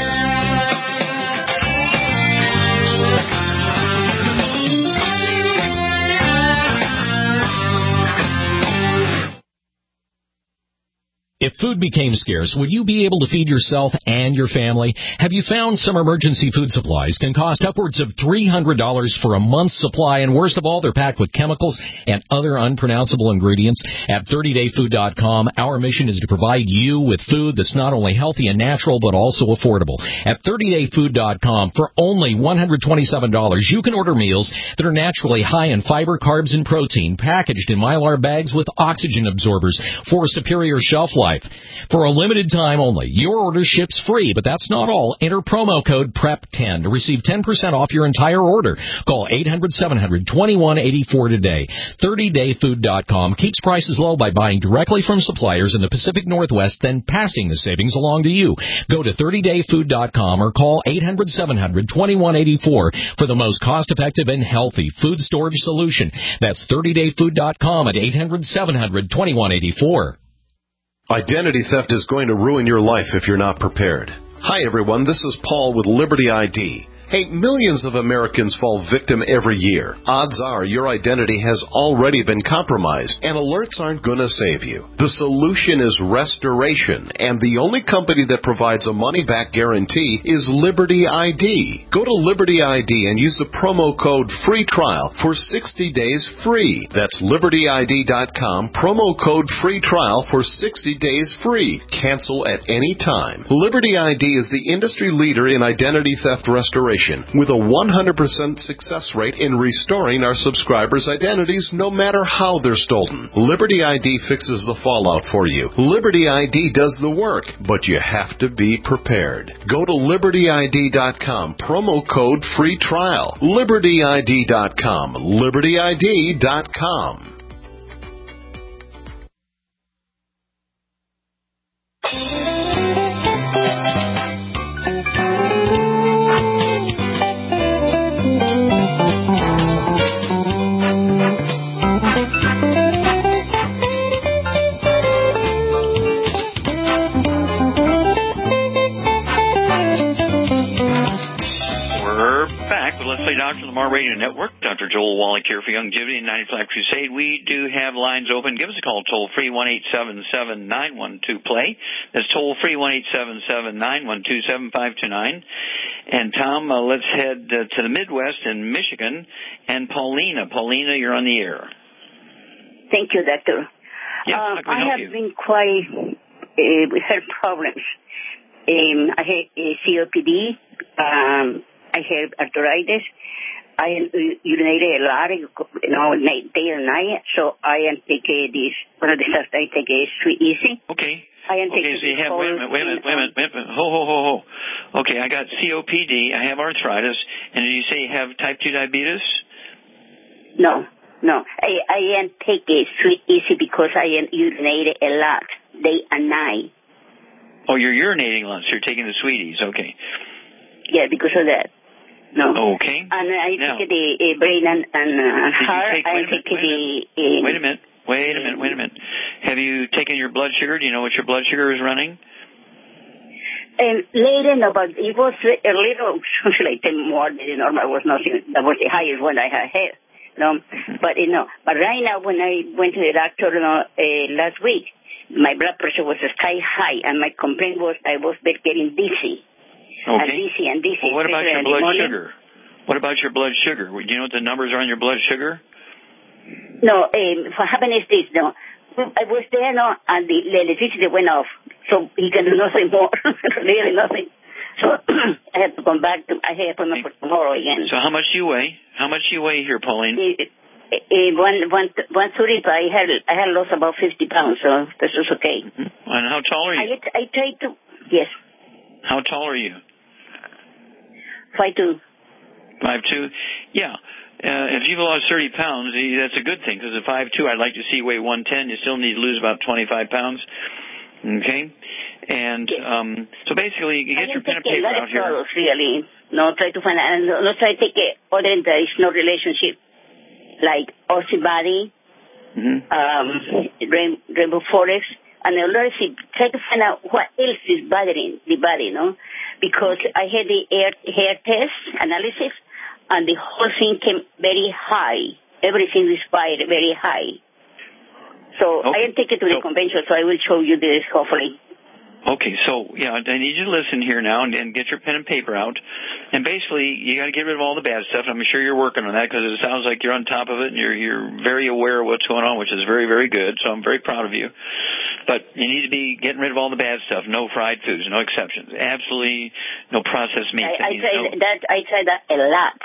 If food became scarce, would you be able to feed yourself and your family? Have you found some emergency food supplies can cost upwards of three hundred dollars for a month's supply, and worst of all, they're packed with chemicals and other unpronounceable ingredients? At thirty day food dot com, our mission is to provide you with food that's not only healthy and natural, but also affordable. At thirty day food dot com, for only one hundred twenty-seven dollars, you can order meals that are naturally high in fiber, carbs, and protein, packaged in Mylar bags with oxygen absorbers for superior shelf life. For a limited time only, your order ships free, but that's not all. Enter promo code P R E P ten to receive ten percent off your entire order. Call eight hundred, seven hundred, twenty-one eighty-four today. thirty day food dot com keeps prices low by buying directly from suppliers in the Pacific Northwest, then passing the savings along to you. Go to thirty day food dot com or call eight hundred, seven hundred, twenty-one eighty-four for the most cost-effective and healthy food storage solution. That's thirty day food dot com at eight hundred, seven hundred, twenty-one eighty-four. Identity theft is going to ruin your life if you're not prepared. Hi, everyone. This is Paul with Liberty I D. Hey, millions of Americans fall victim every year. Odds are your identity has already been compromised, and alerts aren't going to save you. The solution is restoration, and the only company that provides a money-back guarantee is Liberty I D. Go to Liberty I D and use the promo code FREE TRIAL for sixty days free. That's Liberty I D dot com, promo code FREE TRIAL for sixty days free. Cancel at any time. Liberty I D is the industry leader in identity theft restoration, with a one hundred percent success rate in restoring our subscribers' identities no matter how they're stolen. Liberty I D fixes the fallout for you. Liberty I D does the work, but you have to be prepared. Go to Liberty I D dot com, promo code FREE TRIAL. Liberty I D dot com, Liberty I D dot com. Play Doctor Lamar Radio Network. Doctor Joel Wallach here for Longevity and ninety-five Crusade. We do have lines open. Give us a call toll free one eight seven seven nine one two play. That's toll free one eight seven seven nine one two seven five two nine. And Tom, uh, let's head uh, to the Midwest in Michigan. And Paulina, Paulina, you're on the air. Thank you, Doctor. Yeah, um, how can we I help have you? been quite uh, with health problems. Um, I have uh, C O P D. Um, I have arthritis. I urinated a lot, you know, night, day and night. So I am taking this. One of the stuff I take is Sweet Easy. Okay. I am okay, taking so you have, whole wait a minute, wait a minute, thing, wait a minute, wait a minute. Ho, ho, ho, ho. Okay, I got C O P D. I have arthritis. And did you say you have type two diabetes? No, no. I, I am taking Sweet Easy because I am urinated a lot, day and night. Oh, you're urinating a lot, so you're taking the Sweeties. Okay. Yeah, because of that. No. Okay. And I now, take the uh, brain and, and uh, heart. Take, I minute, take the... Uh, wait a minute. Wait a minute. Wait a minute. Have you taken your blood sugar? Do you know what your blood sugar is running? And later, no, but it was a little, like ten more than the normal. Was nothing. That was the highest one I had had. No, but you know, but right now when I went to the doctor you know, uh, last week, my blood pressure was sky high, and my complaint was I was getting dizzy. Okay. And dizzy and dizzy. Well, what about your blood morning. sugar? What about your blood sugar? Do you know what the numbers are on your blood sugar? No, um, what happened is this, no. I was there, no, and the, the electricity went off, so he can do nothing more, really nothing. So I have to come back. To, I have appointment for tomorrow again. So how much do you weigh? How much do you weigh here, Pauline? Uh, uh, one, one, one thirty, but I had, I had lost about fifty pounds, so this is okay. Mm-hmm. And how tall are you? I, I try to, yes. How tall are you? Five two. Five two? Yeah. Uh, if you've lost thirty pounds, that's a good thing, because at five two, I'd like to see you weigh one ten. You still need to lose about twenty-five pounds. Okay? And um, so basically, you get your pen and paper out here. Products, really. No, try to find and no, try to take it other than there is no relationship, like Oxybody, mm-hmm. um, Rain, Rainbow Forest, and the other thing, try to find out what else is bothering the body, no? Because I had the hair, hair test analysis, and the whole thing came very high. Everything respired very high. So okay. I am taking to the so, convention, so I will show you this, hopefully. Okay, so, yeah, I need you to listen here now and, and get your pen and paper out. And basically, you got to get rid of all the bad stuff. I'm sure you're working on that because it sounds like you're on top of it and you're, you're very aware of what's going on, which is very, very good. So I'm very proud of you. But you need to be getting rid of all the bad stuff. No fried foods, no exceptions. Absolutely no processed meats. I, I tried no, that. I tried that a lot.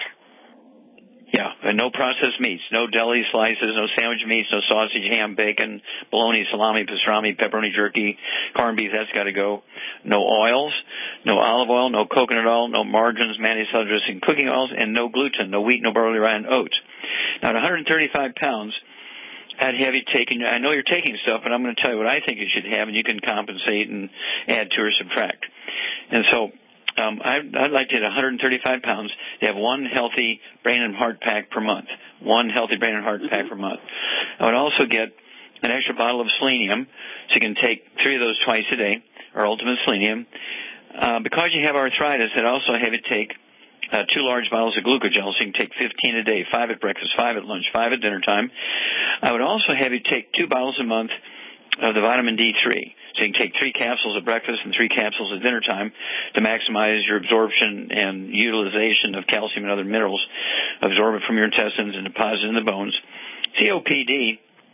Yeah, and no processed meats, no deli slices, no sandwich meats, no sausage, ham, bacon, bologna, salami, pastrami, pepperoni, jerky, corned beef, that's got to go. No oils, no olive oil, no coconut oil, no margarines, mayonnaise, salad dressing, cooking oils, and no gluten, no wheat, no barley, rye, and oats. Now, at one hundred thirty-five pounds, I'd have you taking, I know you're taking stuff, but I'm going to tell you what I think you should have, and you can compensate and add to or subtract. And so, Um, I'd, I'd like to hit one hundred thirty-five pounds to have one healthy brain and heart pack per month. One healthy brain and heart pack per month. I would also get an extra bottle of selenium, so you can take three of those twice a day, or ultimate selenium. Uh, because you have arthritis, I'd also have you take uh, two large bottles of glucogel, so you can take fifteen a day, five at breakfast, five at lunch, five at dinner time. I would also have you take two bottles a month of the vitamin D three. So you can take three capsules at breakfast and three capsules at dinner time to maximize your absorption and utilization of calcium and other minerals, absorb it from your intestines and deposit it in the bones. C O P D,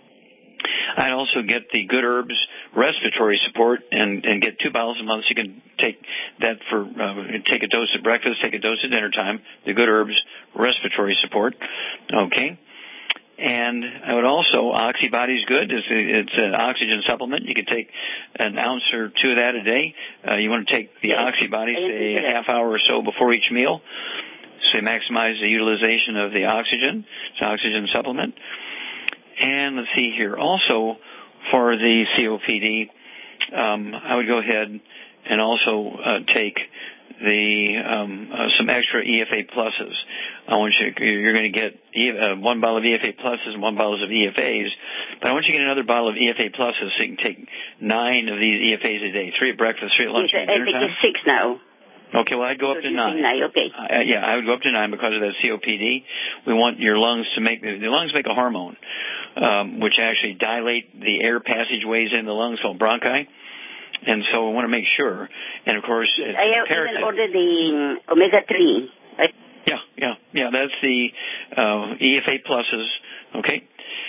I'd also get the Good Herbs respiratory support and, and get two bottles a month. So you can take that for, uh, take a dose at breakfast, take a dose at dinner time, the Good Herbs respiratory support. Okay. And I would also, Oxybody's good. It's, a, it's an oxygen supplement. You could take an ounce or two of that a day. Uh, you want to take the Oxybody, say, a half hour or so before each meal. So you maximize the utilization of the oxygen. It's an oxygen supplement. And let's see here. Also, for the C O P D, um, I would go ahead and also uh, take the um, uh, some extra E F A pluses. I want you, you're going to get uh, one bottle of E F A pluses and one bottle of E F As, but I want you to get another bottle of E F A pluses so you can take nine of these E F As a day, three at breakfast, three at lunch, yes, and dinner time. I think it's six now. Okay, well, I'd go up to nine. nine. Okay. Uh, yeah, I would go up to nine because of that C O P D. We want your lungs to make, the lungs make a hormone, um, which actually dilate the air passageways in the lungs called bronchi. And so we want to make sure. And, of course, it's I have imperative. even ordered the omega three. Right? Yeah, yeah, yeah. That's the uh, E F A pluses, okay?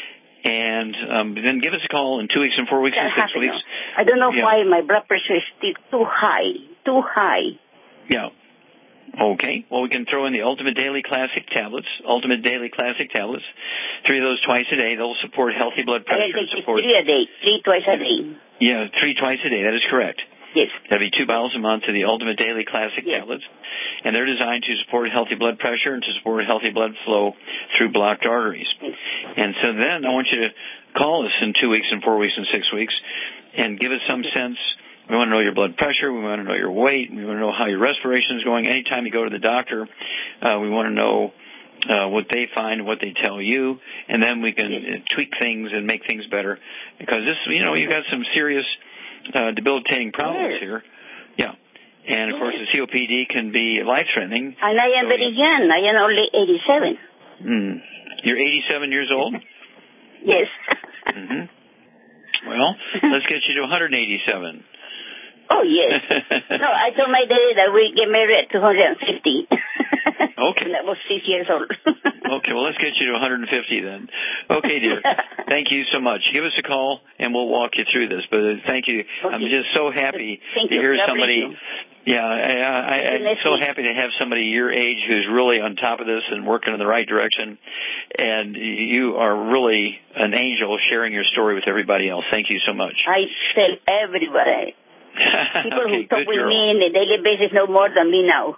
And um, then give us a call in two weeks and four weeks and six weeks. I don't know yeah. why my blood pressure is still too high, too high. Yeah. Okay. Well, we can throw in the Ultimate Daily Classic tablets, Ultimate Daily Classic tablets. Three of those twice a day. They'll support healthy blood pressure. I take support... three a day, three twice a day. Yeah, three twice a day. That is correct. Yes. That'd be two bottles a month of the Ultimate Daily Classic yes. tablets. And they're designed to support healthy blood pressure and to support healthy blood flow through blocked arteries. Yes. And so then I want you to call us in two weeks and four weeks and six weeks and give us some sense. We want to know your blood pressure. We want to know your weight. We want to know how your respiration is going. Anytime you go to the doctor, uh, we want to know uh, what they find, what they tell you, and then we can uh, tweak things and make things better. Because this, you know, you've got some serious uh, debilitating problems here. Yeah. And, of course, the C O P D can be life-threatening. And I am so very young. I am only eighty-seven. Mm. You're eighty-seven years old? Yes. Mm-hmm. Well, let's get you to one hundred eighty-seven. Oh, yes. No, I told my daddy that we get married at two hundred fifty. Okay. And I was six years old. Okay, well, let's get you to one hundred fifty then. Okay, dear. Thank you so much. Give us a call, and we'll walk you through this. But uh, thank you. Okay. I'm just so happy thank to you. hear God somebody. Yeah, I, I, I'm so happy to have somebody your age who's really on top of this and working in the right direction. And you are really an angel sharing your story with everybody else. Thank you so much. I tell everybody. People okay, who talk with girl. me on a daily basis know more than me now.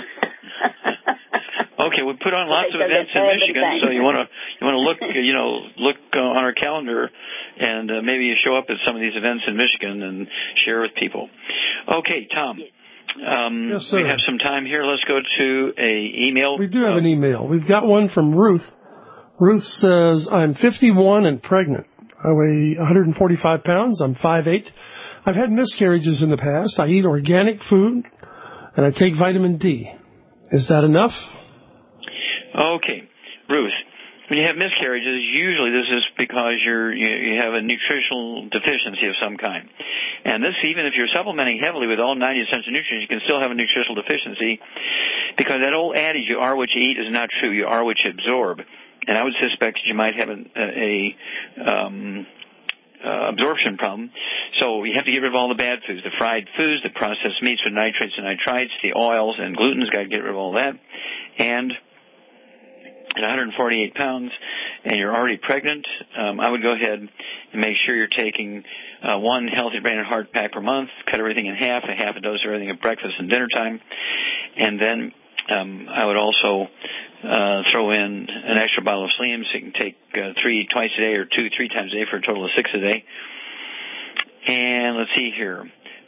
Okay, we put on lots of events in Michigan, so you want to you want to look you know look uh, on our calendar, and uh, maybe you show up at some of these events in Michigan and share with people. Okay, Tom. Um, yes, sir. We have some time here. Let's go to a email. We do have an email. We've got one from Ruth. Ruth says, I'm fifty-one and pregnant. I weigh one hundred forty-five pounds. I'm five eight. I've had miscarriages in the past. I eat organic food, and I take vitamin D. Is that enough? Okay. Ruth, when you have miscarriages, usually this is because you're, you, you have a nutritional deficiency of some kind. And this, even if you're supplementing heavily with all ninety essential nutrients, you can still have a nutritional deficiency because that old adage, you are what you eat, is not true. You are what you absorb. And I would suspect you might have a, a um, uh, absorption problem. So you have to get rid of all the bad foods, the fried foods, the processed meats with nitrates and nitrites, the oils and glutens, got to get rid of all that. And at one hundred forty-eight pounds and you're already pregnant, um, I would go ahead and make sure you're taking uh, one healthy brain and heart pack per month, cut everything in half, a half a dose of everything at breakfast and dinner time. And then um, I would also uh, throw in an extra bottle of Slims, so you can take uh, three twice a day or two, three times a day for a total of six a day. And let's see here.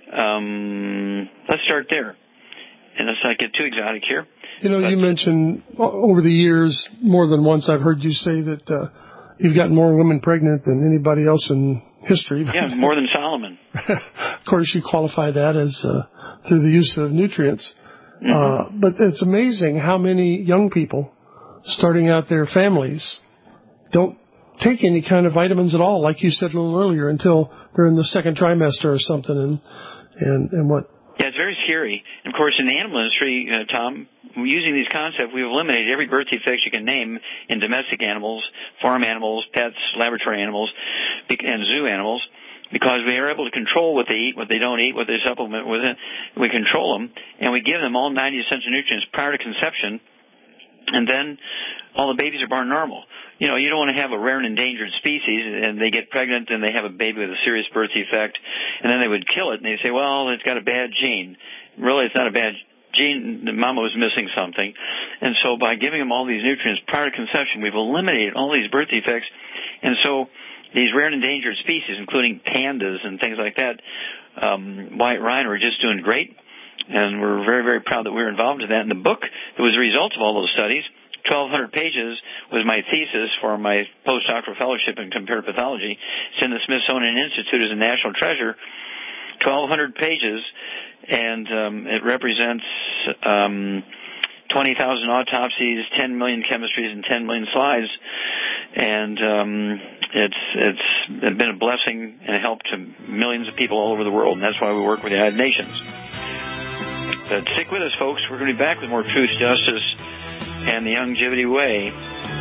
Um, let's start there. And let's not get too exotic here. You know, but, you mentioned over the years, more than once I've heard you say that uh, you've gotten more women pregnant than anybody else in history. Yeah, more than Solomon. Of course, you qualify that as uh, through the use of nutrients. Mm-hmm. Uh, but it's amazing how many young people starting out their families don't take any kind of vitamins at all, like you said a little earlier, until they're in the second trimester or something. And and, and what? Yeah, it's very scary. And of course, in the animal industry, uh, Tom, using these concepts, we've eliminated every birth defect you can name in domestic animals, farm animals, pets, laboratory animals, and zoo animals, because we are able to control what they eat, what they don't eat, what they supplement with it. We control them, and we give them all ninety essential nutrients prior to conception, and then all the babies are born normal. You know, you don't want to have a rare and endangered species, and they get pregnant and they have a baby with a serious birth defect, and then they would kill it, and they say, well, it's got a bad gene. Really, it's not a bad gene. The mama was missing something. And so by giving them all these nutrients prior to conception, we've eliminated all these birth defects. And so these rare and endangered species, including pandas and things like that, um, white rhino, are just doing great. And we're very, very proud that we were involved in that. And the book that was the result of all those studies, twelve hundred pages, was my thesis for my postdoctoral fellowship in comparative pathology. It's in the Smithsonian Institute as a national treasure twelve hundred pages, and um, it represents um, twenty thousand autopsies, ten million chemistries, and ten million slides. And um, it's it's been a blessing and a help to millions of people all over the world, and that's why we work with the United Nations. But stick with us, folks. We're going to be back with more Truth, Justice, and the Longevity Way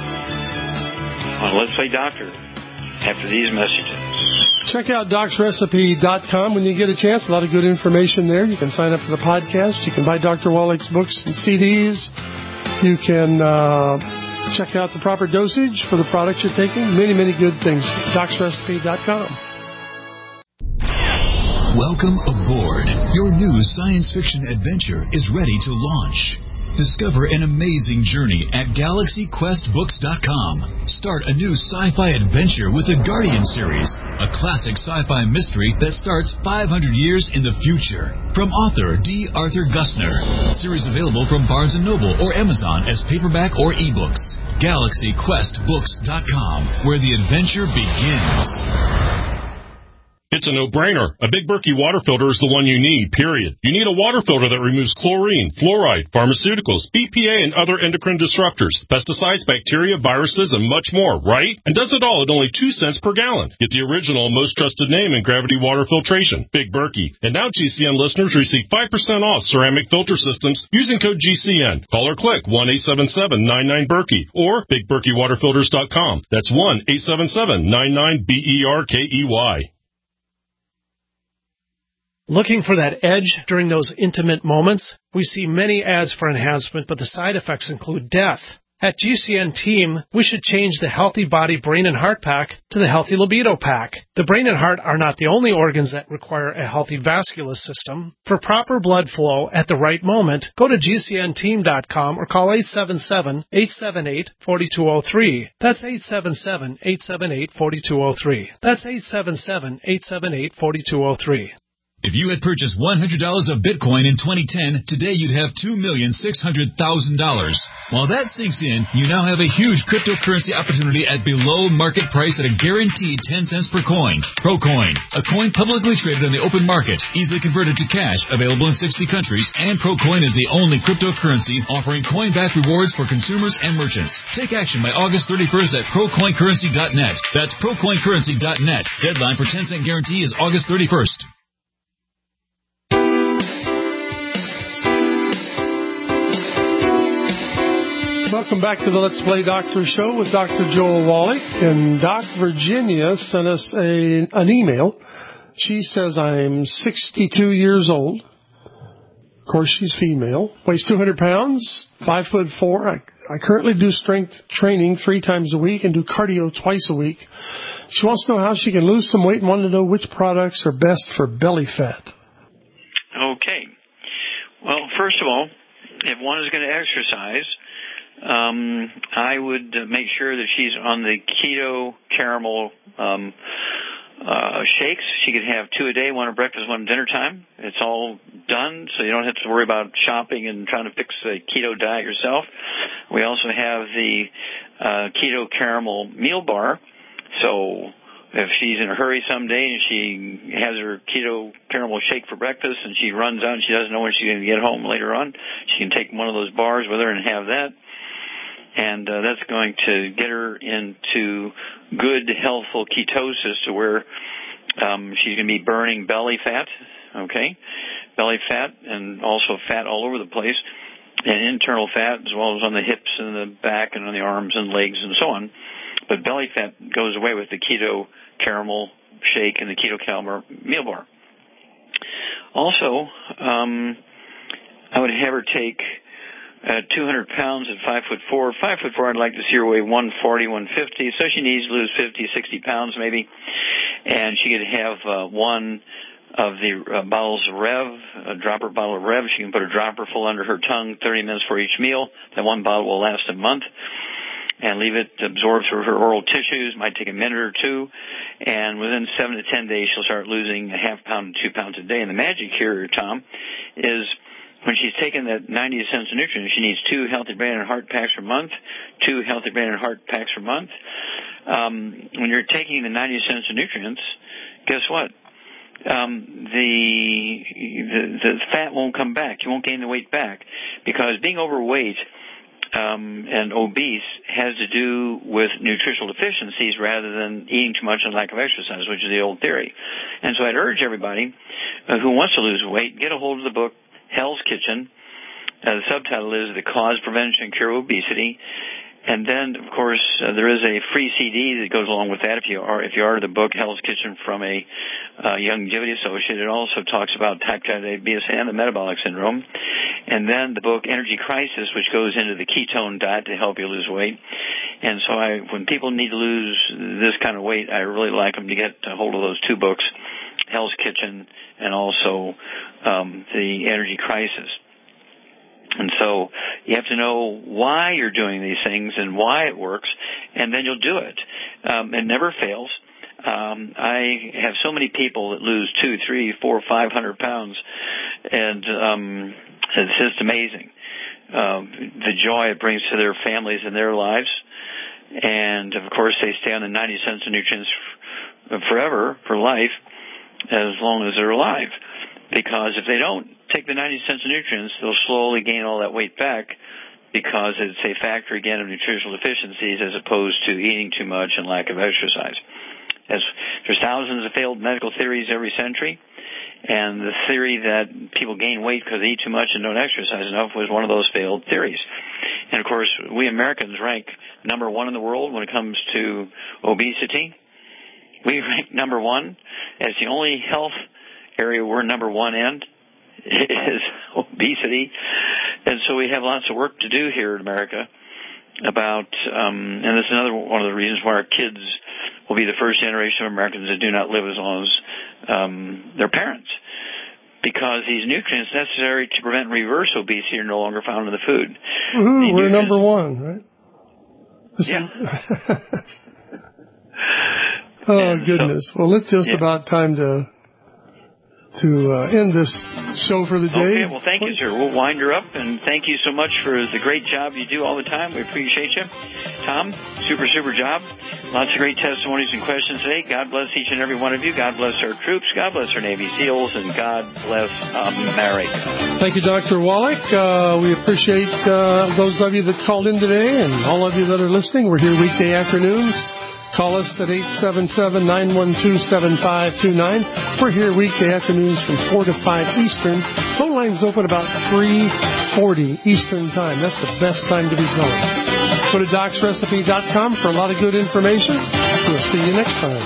on Let's Play Doctor after these messages. Check out docs recipe dot com when you get a chance. A lot of good information there. You can sign up for the podcast. You can buy Doctor Wallach's books and C Ds. You can uh, check out the proper dosage for the products you're taking. Many, many good things. docs recipe dot com. Welcome aboard. Your new science fiction adventure is ready to launch. Discover an amazing journey at galaxy quest books dot com. Start a new sci-fi adventure with the Guardian series, a classic sci-fi mystery that starts five hundred years in the future. From author D. Arthur Gussner. Series available from Barnes and Noble or Amazon as paperback or ebooks. galaxy quest books dot com, where the adventure begins. It's a no-brainer. A Big Berkey water filter is the one you need, period. You need a water filter that removes chlorine, fluoride, pharmaceuticals, B P A, and other endocrine disruptors, pesticides, bacteria, viruses, and much more, right? And does it all at only two cents per gallon. Get the original and most trusted name in gravity water filtration, Big Berkey. And now G C N listeners receive five percent off ceramic filter systems using code G C N. Call or click one eight seven seven nine nine Berkey or big berkey water filters dot com. That's one eight seven seven nine nine B E R K E Y. Looking for that edge during those intimate moments? We see many ads for enhancement, but the side effects include death. At G C N Team, we should change the Healthy Body Brain and Heart Pack to the Healthy Libido Pack. The brain and heart are not the only organs that require a healthy vascular system. For proper blood flow at the right moment, go to G C N team dot com or call eight seven seven, eight seven eight, four two zero three. That's eight seven seven, eight seven eight, four two zero three. That's eight seven seven, eight seven eight, four two zero three. If you had purchased one hundred dollars of Bitcoin in twenty ten, today you'd have two million six hundred thousand dollars. While that sinks in, you now have a huge cryptocurrency opportunity at below market price at a guaranteed ten cents per coin. ProCoin, a coin publicly traded on the open market, easily converted to cash, available in sixty countries, and ProCoin is the only cryptocurrency offering coin-back rewards for consumers and merchants. Take action by August thirty-first at pro coin currency dot net. That's pro coin currency dot net. Deadline for ten cent guarantee is August thirty-first. Welcome back to the Let's Play Doctor Show with Doctor Joel Wallach. And Doc Virginia sent us a, an email. She says, I'm sixty-two years old. Of course, she's female. Weighs two hundred pounds, five foot four. I, I currently do strength training three times a week and do cardio twice a week. She wants to know how she can lose some weight and wanted to know which products are best for belly fat. Okay. Well, first of all, if one is going to exercise, Um, I would uh, make sure that she's on the keto caramel um, uh, shakes. She could have two a day, one at breakfast, one at dinner time. It's all done, so you don't have to worry about shopping and trying to fix a keto diet yourself. We also have the uh, keto caramel meal bar. So if she's in a hurry someday and she has her keto caramel shake for breakfast and she runs out and she doesn't know when she's going to get home later on, she can take one of those bars with her and have that. And uh, that's going to get her into good, healthful ketosis to where um, she's going to be burning belly fat, okay, belly fat, and also fat all over the place, and internal fat as well as on the hips and the back and on the arms and legs and so on. But belly fat goes away with the keto caramel shake and the keto caramel meal bar. Also, um, I would have her take Uh, two hundred pounds at five foot four. Five foot four, I'd like to see her weigh one forty, one fifty. So she needs to lose fifty, sixty pounds maybe. And she could have uh, one of the uh, bottles of Rev, a dropper bottle of Rev. She can put a dropper full under her tongue, thirty minutes for each meal. That one bottle will last a month. And leave it absorb through her oral tissues. Might take a minute or two. And within seven to ten days, she'll start losing a half pound to two pounds a day. And the magic here, Tom, is when she's taking that ninety essential nutrients, she needs two healthy brain and heart packs per month, two healthy brain and heart packs per month. Um, when you're taking the ninety essential nutrients, guess what? um, the, the the fat won't come back. You won't gain the weight back, because being overweight um, and obese has to do with nutritional deficiencies rather than eating too much and lack of exercise, which is the old theory. And so I'd urge everybody uh, who wants to lose weight, get a hold of the book Hell's Kitchen. Uh, the subtitle is The Cause, Prevention, and Cure of Obesity. And then, of course, uh, there is a free C D that goes along with that if you are if you order the book Hell's Kitchen from a uh, Youngevity Associate. It also talks about type two diabetes and the metabolic syndrome. And then the book Energy Crisis, which goes into the ketone diet to help you lose weight. And so I, when people need to lose this kind of weight, I really like them to get a hold of those two books, Hell's Kitchen and also um, the Energy Crisis. And so you have to know why you're doing these things and why it works, and then you'll do it. Um, it never fails. Um, I have so many people that lose two, three, four, five hundred pounds, and um, it's just amazing um, the joy it brings to their families and their lives. And of course, they stay on the ninety cents of nutrients forever, for life, as long as they're alive. Because if they don't take the ninety cents of nutrients, they'll slowly gain all that weight back, because it's a factor, again, of nutritional deficiencies as opposed to eating too much and lack of exercise. As there's thousands of failed medical theories every century, and the theory that people gain weight because they eat too much and don't exercise enough was one of those failed theories. And, of course, we Americans rank number one in the world when it comes to obesity. We rank number one as the only health area we're number one in is obesity. And so we have lots of work to do here in America about, um, and this is another one of the reasons why our kids will be the first generation of Americans that do not live as long as um, their parents, because these nutrients necessary to prevent and reverse obesity are no longer found in the food. Mm-hmm, we're number one, right? Yeah. Oh, goodness. So, well, it's just yeah. about time to to uh, end this show for the day. Okay, well, thank you, sir. We'll wind her up, and thank you so much for the great job you do all the time. We appreciate you. Tom, super, super job. Lots of great testimonies and questions today. God bless each and every one of you. God bless our troops. God bless our Navy SEALs, and God bless America. Thank you, Doctor Wallach. Uh, we appreciate uh, those of you that called in today and all of you that are listening. We're here weekday afternoons. Call us at eight seven seven, nine one two, seven five two nine. We're here weekday afternoons from four to five Eastern. Phone lines open about three forty Eastern Time. That's the best time to be calling. Go to docs recipe dot com for a lot of good information. We'll see you next time.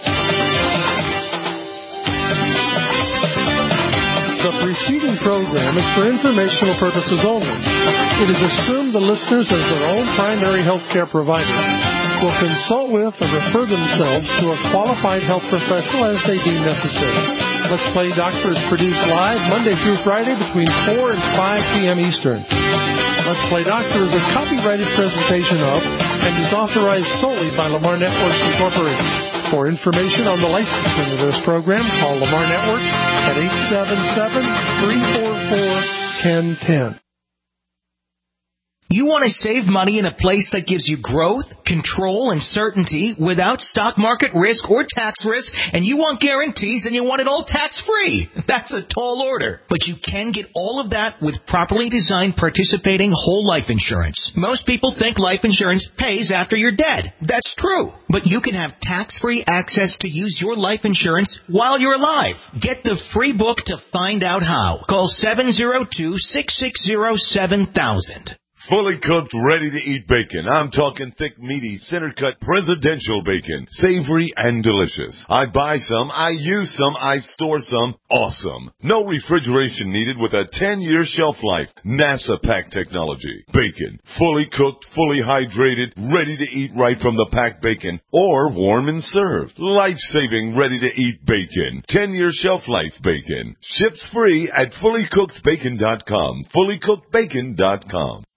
The preceding program is for informational purposes only. It is assumed the listeners, as their own primary health care provider, will consult with or refer themselves to a qualified health professional as they deem necessary. Let's Play Doctor is produced live Monday through Friday between four and five p.m. Eastern. Let's Play Doctor is a copyrighted presentation of and is authorized solely by Lamar Networks Incorporated. For information on the licensing of this program, call Lamar Networks at eight seven seven, three four four, one zero one zero. You want to save money in a place that gives you growth, control, and certainty without stock market risk or tax risk, and you want guarantees and you want it all tax-free. That's a tall order. But you can get all of that with properly designed participating whole life insurance. Most people think life insurance pays after you're dead. That's true. But you can have tax-free access to use your life insurance while you're alive. Get the free book to find out how. Call seven zero two, six six zero, seven thousand. Fully cooked, ready-to-eat bacon. I'm talking thick, meaty, center-cut, presidential bacon. Savory and delicious. I buy some, I use some, I store some. Awesome. No refrigeration needed with a ten-year shelf life. NASA pack technology. Bacon. Fully cooked, fully hydrated, ready to eat right from the packed bacon. Or warm and served. Life-saving, ready-to-eat bacon. ten-year shelf life bacon. Ships free at fully cooked bacon dot com. fully cooked bacon dot com.